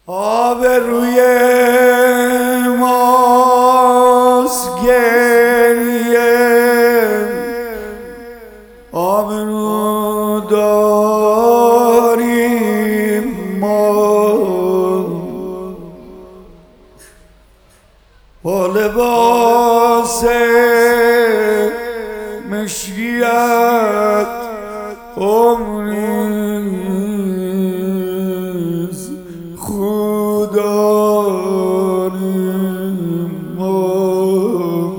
آبروی ماست گریه، آبرو داریم ما با لباس مشکیت عمریست خود داریم ما.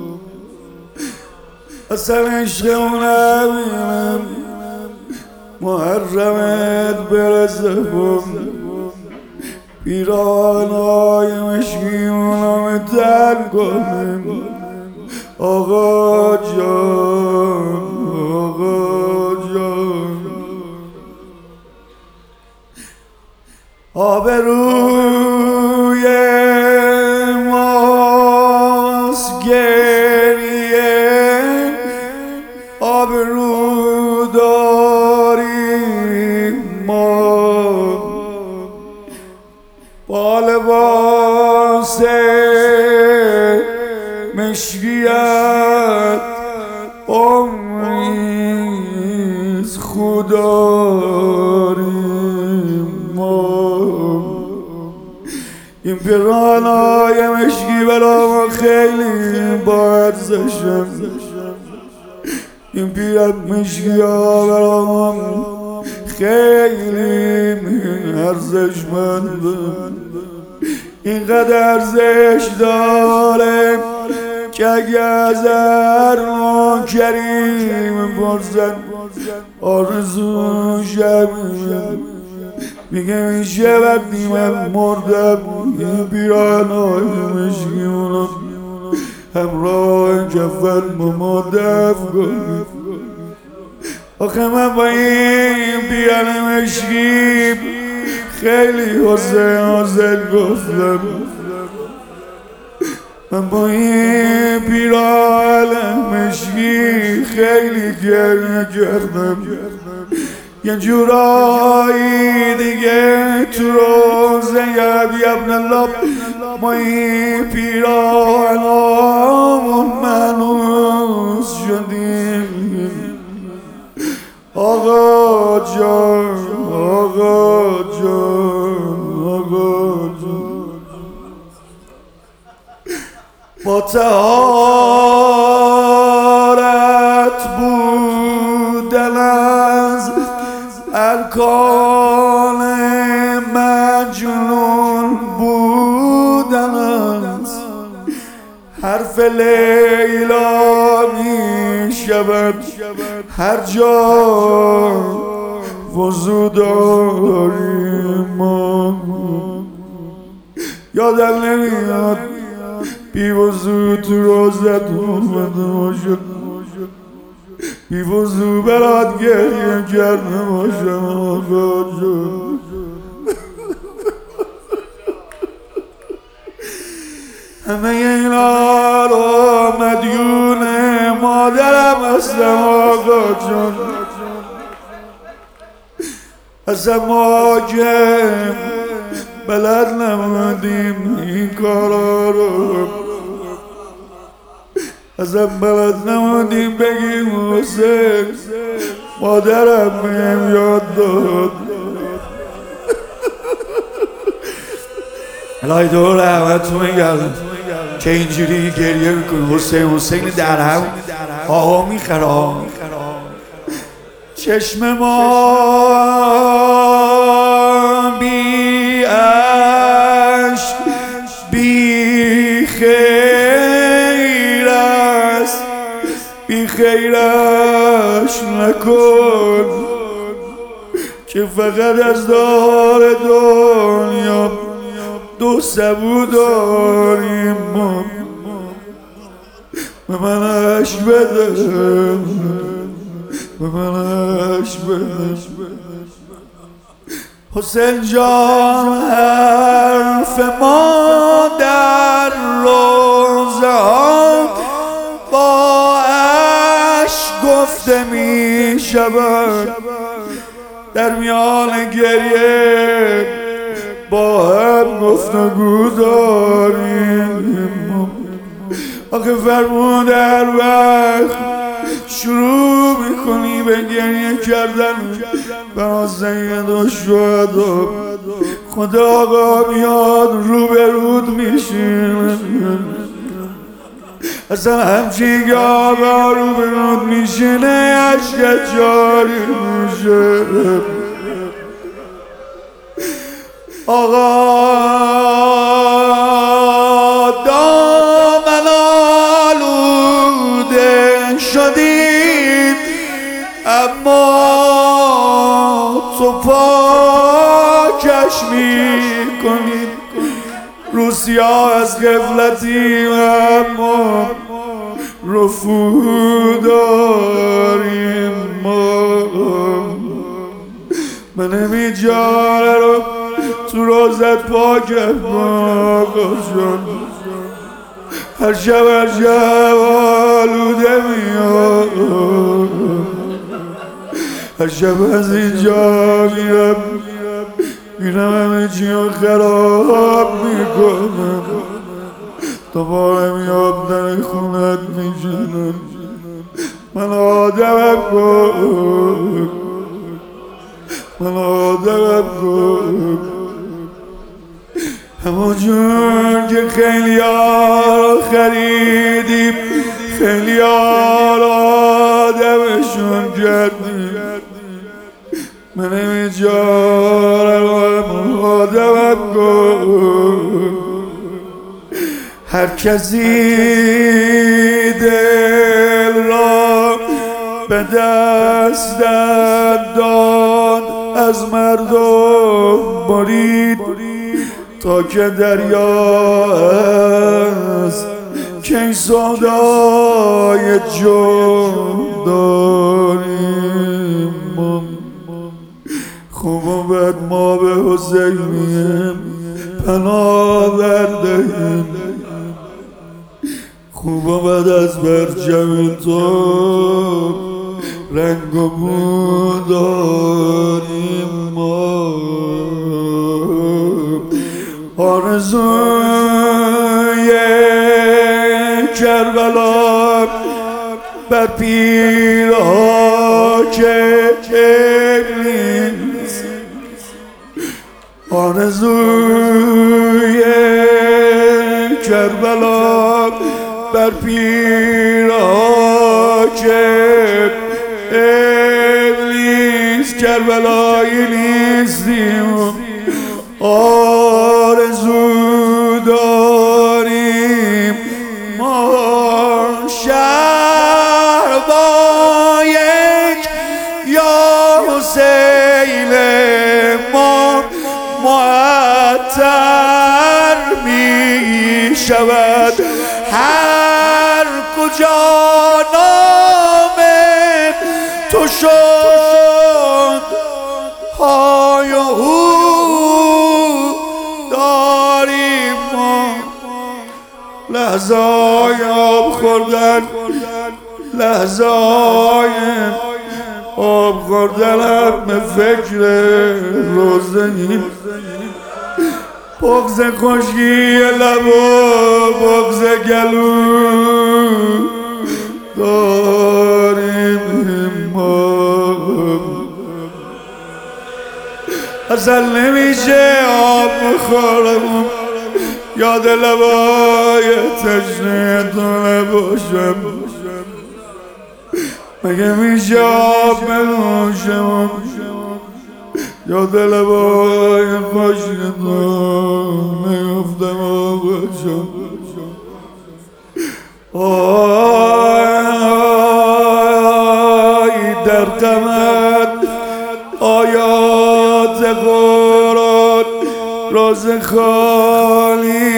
اصلا عشقمون نبینم محرمت برسه پیرانای مشکیمونم تن کنیم. آقا جان آقا جان، آبروی ماست گریه، آبرو داریم ما با لباس مشکیت عمریست خود داریم ما. این پیرانای مشکی برا ما خیلی با ارزشن، این پیرت مشکی ها برا ما خیلی ارزشمنده، اینقدر ارزش داره که اگه از هر کریم پرسن آرزو شبیم میگه میشه وقتی من مردم این پیرانای مشکیمونو همراه کفن ما دفن کنیم. آخه من با این پیران مشکی خیلی حسین گفتم، من با این پیران مشکی خیلی گریه کردم. یه جورایی دیگه تو روزه ابن الله ما این پیرانامون منوس شدیم. آقا جان آقا جان آقا جان، با طهارت بودن از ارکان مجنون بودن است، حرف لیلا می شود هر جا وضو داریم ما. یادم نمیاد بی وضو تو روزت اومده باشم، بی وضو برات گریه کرده باشم. آقا جان همه اینا رو مدیون مادرم هستم. آقا جان اصلا ما که بلد نمودیم این کارا رو، اصلا بلد نمودیم بگیم حسین مادرم بهم یاد داد. الهی دور رحمتون میگردم که اینجوری گریه میکنه حسین حسین در هم آقا میخرا. چشم ما بی عشق بی خیر است، بی خیرش نکن که فقط از دار دنیا دو سبو داریم ما. به من عشق بده به من عشق بده. حسین جان حرف ما در روزه ها با عشق گفته می شود، در میان گریه با هم گفتگو داریم. آخه فرمود هر وقت شروع میکنی به گریه کردن برا سید و شهدا، خدا آقا میاد روبرود میشین. اصلا همچین که آقا روبرود میشینه عشق جاری میشه. آقا دامن آلوده شدیم، اما تو پاکش میکنی. روسیا از غفلتیم اما رفو داریم ما. من نمیجاره رو تو روزت پاکت آقا جان. هر شب آلوده میاد، هر شب از اینجا میرم همه چی رو خراب میکنم، دوباره میام در خونت میشنم. من آدمم کن، من آدمم کن. همون جون که خیلی ها خریدیم، خیلی ها آدمشون کردیم، من نمیجارم آدمم کن. هر کسی دل را به دست داد، از مردم برید تا که دریا است که این سودای جون داریم. خوب و بد ما به حسینیم پناه بردهیم، خوب و بد از برچم تو رنگ و بو داریم ما. آرزوی کربلا بر پیرهاک ابلیس، آرزوی کربلا بر پیرهاک ابلیس. کربلایی نیستیم، آرزو داریم ما. شهر با یک یا حسین ما معطر می شود، هر کجا نام تو شد های و هو داریم ما. لحظه های آب خوردن، لحظه های آب خوردن هم به فکر روزنیم. بغض خشکی لب و بغض گلو داریم ما. اصلا نمیشه آب بخورم، یاد لبای تشنه تو نباشم. مگه میشه آب بنوشم، یاد لبای خشک تو نیفتم آبشم. آی در غمت آیات قرآن راز خالی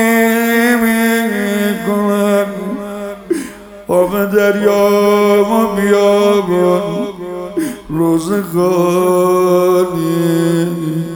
میکنن، آب دریا و بیابان روز خالی